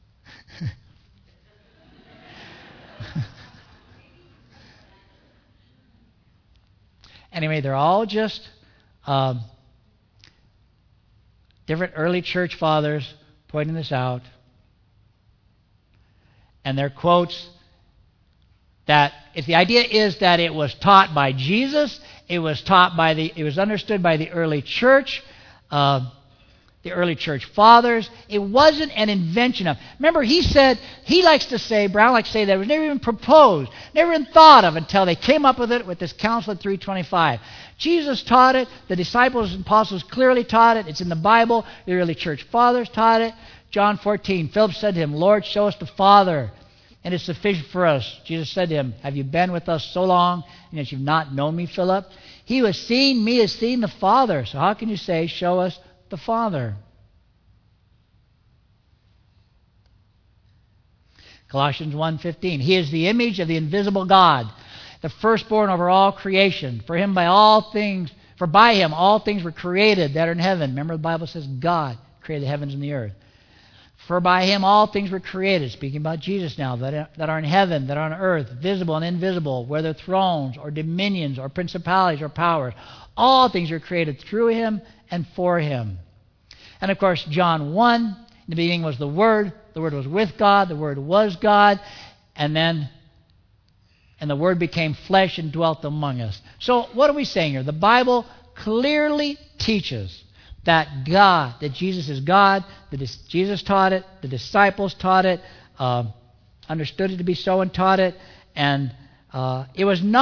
Anyway, they're all just um, different early church fathers pointing this out. And their quotes that if the idea is that it was taught by Jesus, it was taught by the, it was understood by the early church, uh, the early church fathers. It wasn't an invention of. Remember, he said, he likes to say, Brown likes to say that it was never even proposed, never even thought of until they came up with it with this council at three twenty-five. Jesus taught it. The disciples and apostles clearly taught it. It's in the Bible. The early church fathers taught it. John fourteen, Philip said to him, Lord, show us the Father, and it's sufficient for us. Jesus said to him, have you been with us so long, and yet you've not known me, Philip? He who has seen me has seen the Father. So how can you say, show us the Father? Colossians one fifteen, he is the image of the invisible God, the firstborn over all creation. For him by all things, for by him all things were created that are in heaven. Remember the Bible says God created the heavens and the earth. For by him all things were created, speaking about Jesus now, that, that are in heaven, that are on earth, visible and invisible, whether thrones or dominions or principalities or powers. All things are created through him and for him. And of course, John one, in the beginning was the Word. The Word was with God. The Word was God. And then, and the Word became flesh and dwelt among us. So what are we saying here? The Bible clearly teaches that God, that Jesus is God, that Jesus taught it, the disciples taught it, uh, understood it to be so and taught it, and uh, it was not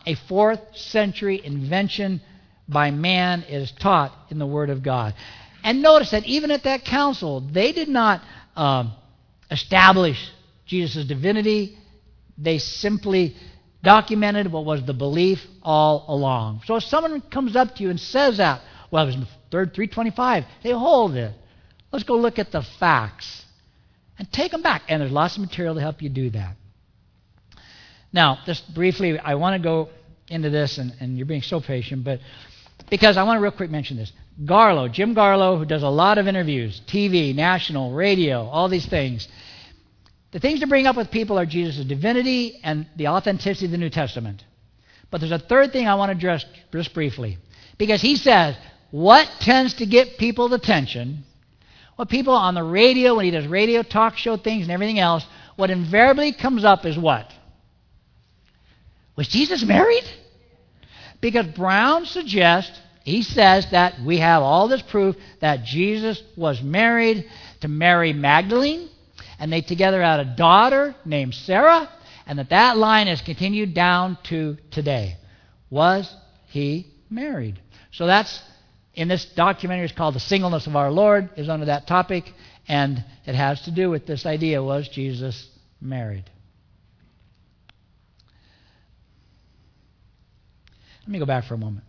a fourth century invention by man. It is taught in the Word of God. And notice that even at that council, they did not um, establish Jesus' divinity. They simply documented what was the belief all along. So if someone comes up to you and says that, well, it was in the third three twenty-five, they hold it. Let's go look at the facts and take them back. And there's lots of material to help you do that. Now, just briefly, I want to go into this, and, and you're being so patient, but because I want to real quick mention this. Garlow, Jim Garlow, who does a lot of interviews, T V, national, radio, all these things. The things to bring up with people are Jesus' divinity and the authenticity of the New Testament. But there's a third thing I want to address just briefly. Because he says, what tends to get people's attention, what people on the radio, when he does radio talk show things and everything else, what invariably comes up is what? Was Jesus married? Because Brown suggests, he says that we have all this proof that Jesus was married to Mary Magdalene, and they together had a daughter named Sarah, and that that line has continued down to today. Was he married? So that's, in this documentary, it's called The Singleness of Our Lord, is under that topic, and it has to do with this idea, was Jesus married? Let me go back for a moment.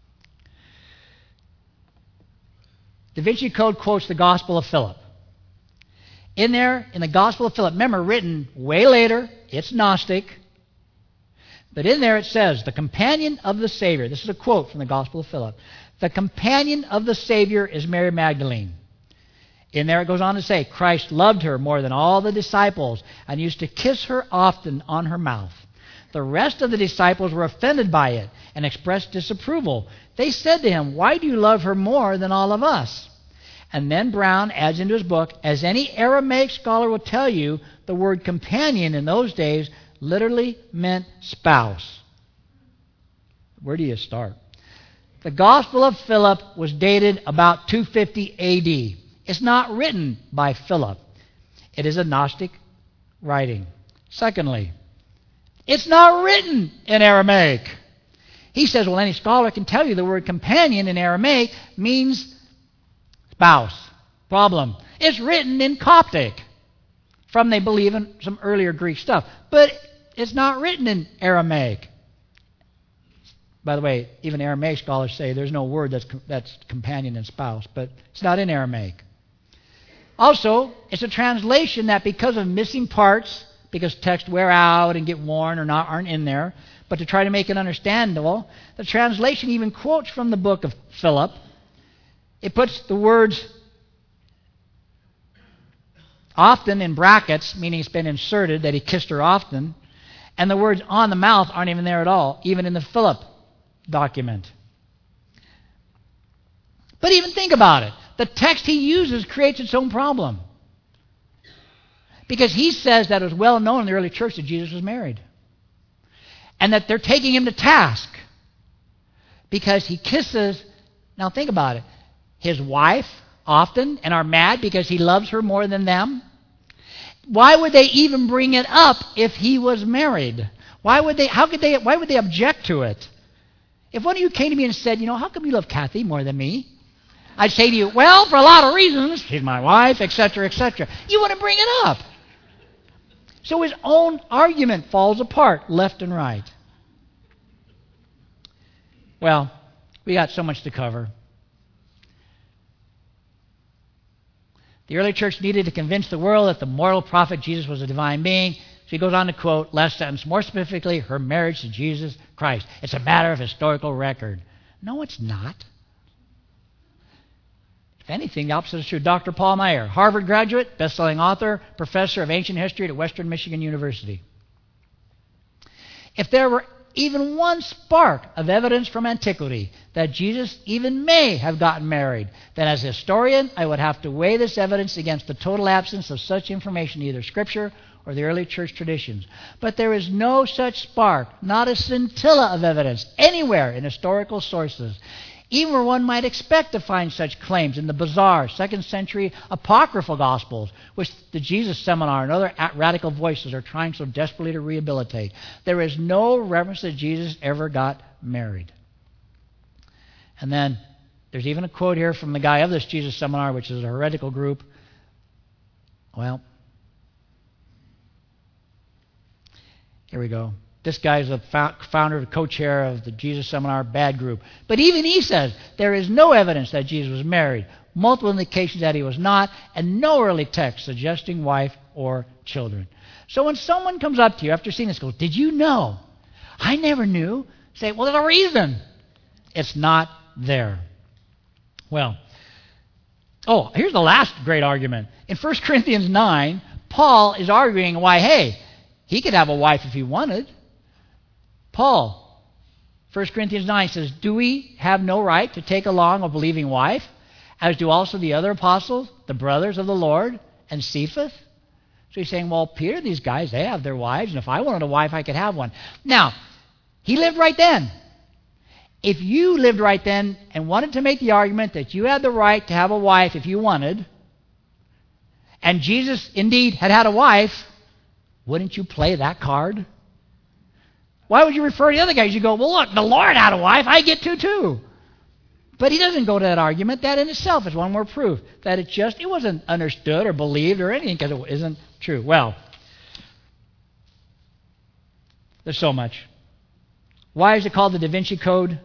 Da Vinci Code quotes the Gospel of Philip. In there, in the Gospel of Philip, remember, written way later, it's Gnostic, but in there it says, the companion of the Savior, this is a quote from the Gospel of Philip, the companion of the Savior is Mary Magdalene. In there it goes on to say, Christ loved her more than all the disciples and used to kiss her often on her mouth. The rest of the disciples were offended by it and expressed disapproval. They said to him, why do you love her more than all of us? And then Brown adds into his book, as any Aramaic scholar will tell you, the word companion in those days literally meant spouse. Where do you start? The Gospel of Philip was dated about two fifty A D. It's not written by Philip. It is a Gnostic writing. Secondly, it's not written in Aramaic. He says, well, any scholar can tell you the word companion in Aramaic means spouse. Problem. It's written in Coptic from, they believe, in some earlier Greek stuff. But it's not written in Aramaic. By the way, even Aramaic scholars say there's no word that's, that's companion and spouse, but it's not in Aramaic. Also, it's a translation that because of missing parts, because texts wear out and get worn or not aren't in there, but to try to make it understandable, the translation even quotes from the book of Philip. It puts the words often in brackets, meaning it's been inserted, that he kissed her often, and the words on the mouth aren't even there at all, even in the Philip document. But even think about it. The text he uses creates its own problem. Because he says that it was well known in the early church that Jesus was married. And that they're taking him to task. Because he kisses, now think about it, his wife often and are mad because he loves her more than them. Why would they even bring it up if he was married? Why would they, how could they, why would they object to it? If one of you came to me and said, you know, how come you love Kathy more than me? I'd say to you, well, for a lot of reasons. She's my wife, et cetera, et cetera. You wouldn't bring it up. So his own argument falls apart left and right. Well, we got so much to cover. The early church needed to convince the world that the mortal prophet Jesus was a divine being. So he goes on to quote, last sentence, more specifically, her marriage to Jesus Christ. It's a matter of historical record. No, it's not. If anything, the opposite is true. Doctor Paul Meyer, Harvard graduate, best-selling author, professor of ancient history at Western Michigan University. If there were even one spark of evidence from antiquity that Jesus even may have gotten married, then as a historian, I would have to weigh this evidence against the total absence of such information in either Scripture or the early church traditions. But there is no such spark, not a scintilla of evidence anywhere in historical sources. even where one might expect to find such claims in the bizarre second century apocryphal Gospels, which the Jesus Seminar and other radical voices are trying so desperately to rehabilitate. There is no reference that Jesus ever got married. And then there's even a quote here from the guy of this Jesus Seminar, which is a heretical group. Well, here we go. This guy's the founder, co-chair of the Jesus Seminar Bad Group. But even he says there is no evidence that Jesus was married, multiple indications that he was not, and no early text suggesting wife or children. So when someone comes up to you after seeing this, goes, "Did you know?" "I never knew." Say, "Well, there's a reason." It's not there. Well, oh, here's the last great argument. In First Corinthians nine, Paul is arguing why, hey, he could have a wife if he wanted. Paul, First Corinthians nine says, "Do we have no right to take along a believing wife, as do also the other apostles, the brothers of the Lord, and Cephas?" So he's saying, well, Peter, these guys, they have their wives, and if I wanted a wife, I could have one. Now, he lived right then. If you lived right then and wanted to make the argument that you had the right to have a wife if you wanted, and Jesus indeed had had a wife, wouldn't you play that card? Why would you refer to the other guys? You go, well, look, the Lord had a wife. I get to too. But he doesn't go to that argument. That in itself is one more proof that it just, it wasn't understood or believed or anything because it isn't true. Well, there's so much. Why is it called the Da Vinci Code?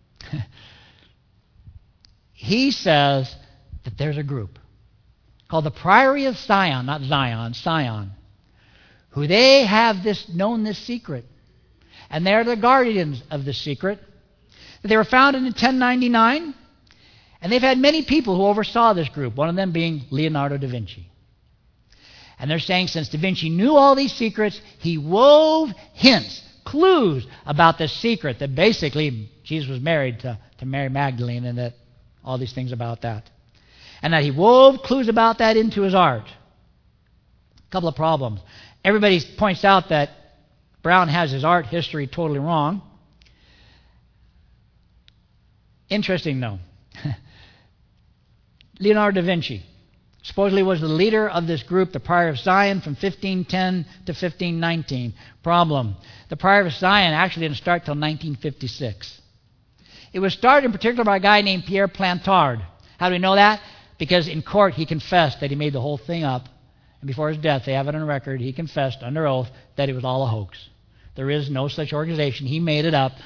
He says that there's a group called the Priory of Sion, not Zion, Sion, who they have this known this secret. And they're the guardians of the secret. They were founded in ten ninety-nine, and they've had many people who oversaw this group, one of them being Leonardo da Vinci. And they're saying since Da Vinci knew all these secrets, he wove hints, clues about the secret that basically Jesus was married to, to Mary Magdalene and that all these things about that. And that he wove clues about that into his art. A couple of problems. Everybody points out that Brown has his art history totally wrong. Interesting, though. Leonardo da Vinci supposedly was the leader of this group, the Priory of Sion, from fifteen ten to fifteen nineteen. Problem. The Priory of Sion actually didn't start till nineteen fifty-six. It was started in particular by a guy named Pierre Plantard. How do we know that? Because in court he confessed that he made the whole thing up. And before his death, they have it on record, he confessed under oath that it was all a hoax. There is no such organization. He made it up.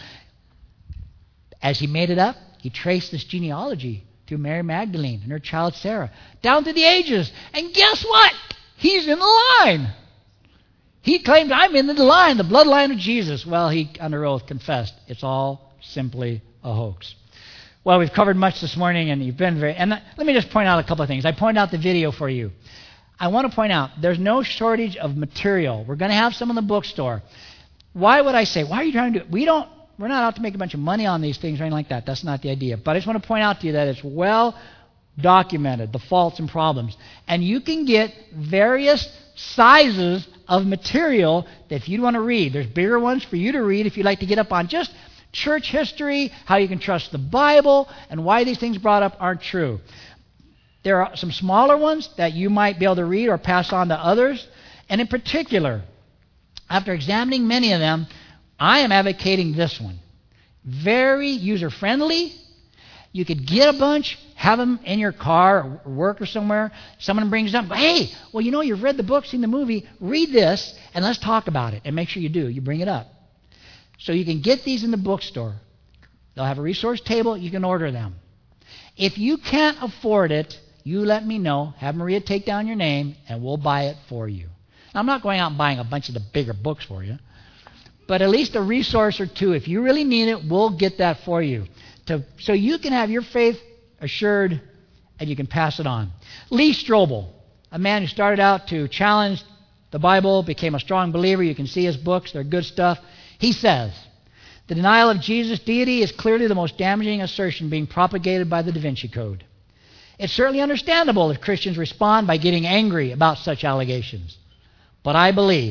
As he made it up, he traced this genealogy to Mary Magdalene and her child Sarah down through the ages. And guess what? He's in the line. He claimed, I'm in the line, the bloodline of Jesus. Well, he, under oath, confessed. It's all simply a hoax. Well, we've covered much this morning, and you've been very... And let me just point out a couple of things. I point out the video for you. I want to point out, there's no shortage of material. We're going to have some in the bookstore. Why would I say, why are you trying to do it? We don't, we're not out to make a bunch of money on these things or anything like that. That's not the idea. But I just want to point out to you that it's well documented, the faults and problems. And you can get various sizes of material that if you want to read. There's bigger ones for you to read if you'd like to get up on just church history, how you can trust the Bible, and why these things brought up aren't true. There are some smaller ones that you might be able to read or pass on to others. And in particular, after examining many of them, I am advocating this one. Very user-friendly. You could get a bunch, have them in your car or work or somewhere. Someone brings them up, hey, well, you know, you've read the book, seen the movie. Read this, and let's talk about it. And make sure you do. You bring it up. So you can get these in the bookstore. They'll have a resource table. You can order them. If you can't afford it, you let me know. Have Maria take down your name, and we'll buy it for you. Now, I'm not going out and buying a bunch of the bigger books for you, but at least a resource or two. If you really need it, we'll get that for you, to, so you can have your faith assured and you can pass it on. Lee Strobel, a man who started out to challenge the Bible, became a strong believer. You can see his books. They're good stuff. He says, the denial of Jesus' deity is clearly the most damaging assertion being propagated by the Da Vinci Code. It's certainly understandable if Christians respond by getting angry about such allegations. But I believe,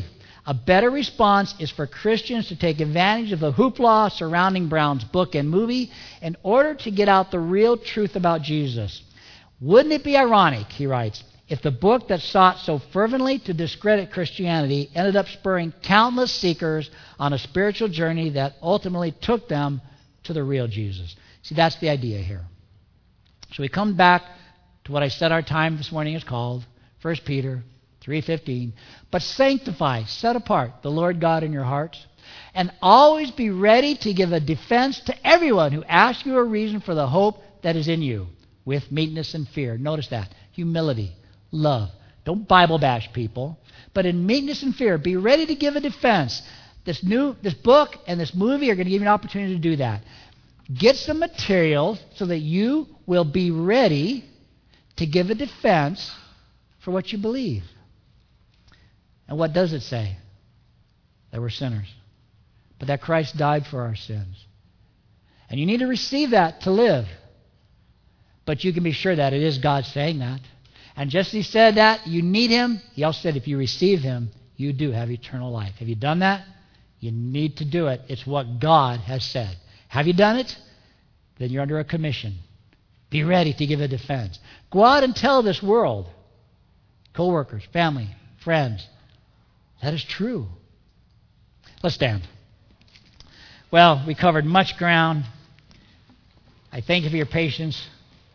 A better response is for Christians to take advantage of the hoopla surrounding Brown's book and movie in order to get out the real truth about Jesus. Wouldn't it be ironic, he writes, if the book that sought so fervently to discredit Christianity ended up spurring countless seekers on a spiritual journey that ultimately took them to the real Jesus? See, that's the idea here. So we come back to what I said our time this morning is called, First Peter three fifteen. But sanctify, set apart the Lord God in your hearts, and always be ready to give a defense to everyone who asks you a reason for the hope that is in you, with meekness and fear. Notice that. Humility, love. Don't Bible bash people, but in meekness and fear, be ready to give a defense. This new, this book and this movie are going to give you an opportunity to do that. Get some material so that you will be ready to give a defense for what you believe. And what does it say? That we're sinners, but that Christ died for our sins. And you need to receive that to live. But you can be sure that it is God saying that. And just as he said that, you need him. He also said if you receive him, you do have eternal life. Have you done that? You need to do it. It's what God has said. Have you done it? Then you're under a commission. Be ready to give a defense. Go out and tell this world, co-workers, family, friends, that is true. Let's stand. Well, we covered much ground. I thank you for your patience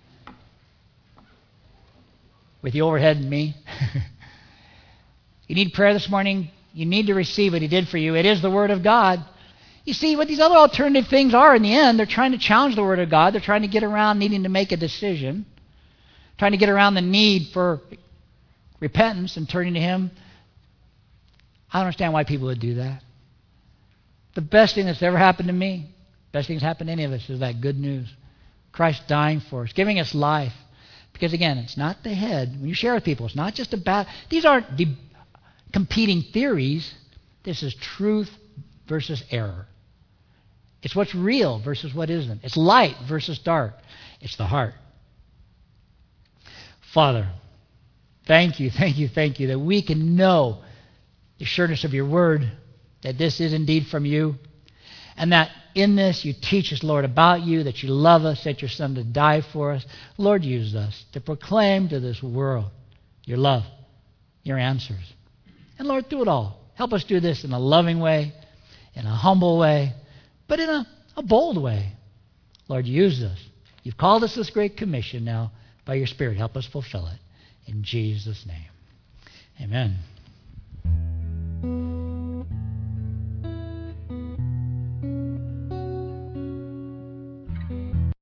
with the overhead and me. You need prayer this morning. You need to receive what he did for you. It is the Word of God. You see, what these other alternative things are in the end, they're trying to challenge the Word of God. They're trying to get around needing to make a decision, trying to get around the need for repentance and turning to him. I don't understand why people would do that. The best thing that's ever happened to me, best thing that's happened to any of us, is that good news. Christ dying for us, giving us life. Because again, it's not the head. When you share with people, it's not just about, these aren't de- competing theories. This is truth versus error. It's what's real versus what isn't. It's light versus dark. It's the heart. Father, thank you, thank you, thank you that we can know the sureness of your word, that this is indeed from you, and that in this you teach us, Lord, about you, that you love us, sent your Son to die for us. Lord, use us to proclaim to this world your love, your answers. And Lord, do it all. Help us do this in a loving way, in a humble way, but in a, a bold way. Lord, use us. You've called us this great commission now by your Spirit. Help us fulfill it. In Jesus' name, amen.